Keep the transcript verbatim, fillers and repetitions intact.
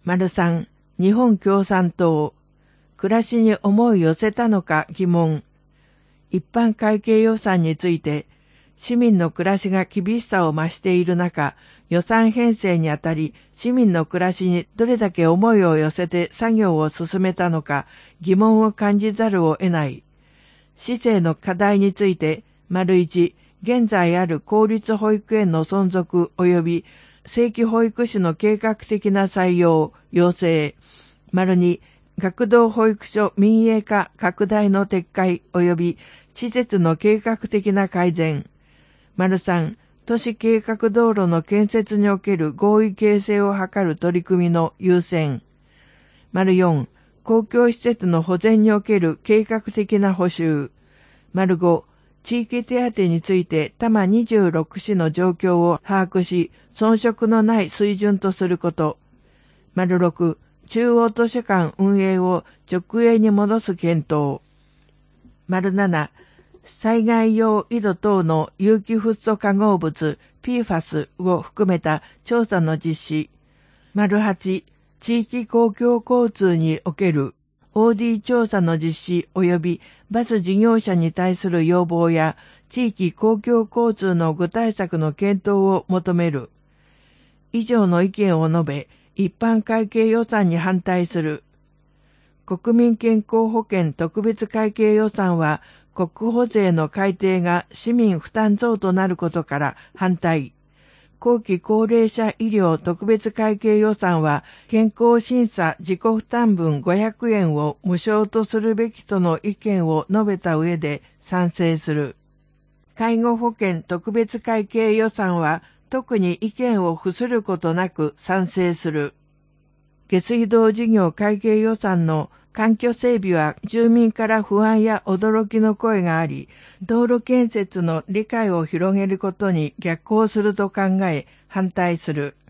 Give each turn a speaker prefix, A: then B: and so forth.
A: さん、日本共産党。暮らしに思い寄せたのか疑問。一般会計予算について、市民の暮らしが厳しさを増している中、予算編成にあたり、市民の暮らしにどれだけ思いを寄せて作業を進めたのか疑問を感じざるを得ない。市政の課題について、丸一、現在ある公立保育園の存続及び正規保育士の計画的な採用、要請。丸二、学童保育所民営化拡大の撤回及び施設の計画的な改善。丸三、都市計画道路の建設における合意形成を図る取り組みの優先。丸四、公共施設の保全における計画的な補修。丸五、地域手当について多摩にじゅうろく市の状況を把握し、遜色のない水準とすること。丸六、中央図書館運営を直営に戻す検討。丸七、災害用井戸等の有機フッ素化合物 ピーファス を含めた調査の実施。丸八、地域公共交通における オーディー 調査の実施及びバス事業者に対する要望や地域公共交通の具体策の検討を求める。以上の意見を述べ、一般会計予算に反対する。国民健康保険特別会計予算は国保税の改定が市民負担増となることから反対。後期高齢者医療特別会計予算は健康審査自己負担分ごひゃくえんを無償とするべきとの意見を述べた上で賛成する。介護保険特別会計予算は特に意見を付することなく賛成する。下水道事業会計予算の環境整備は住民から不安や驚きの声があり、道路建設の理解を広げることに逆行すると考え反対する。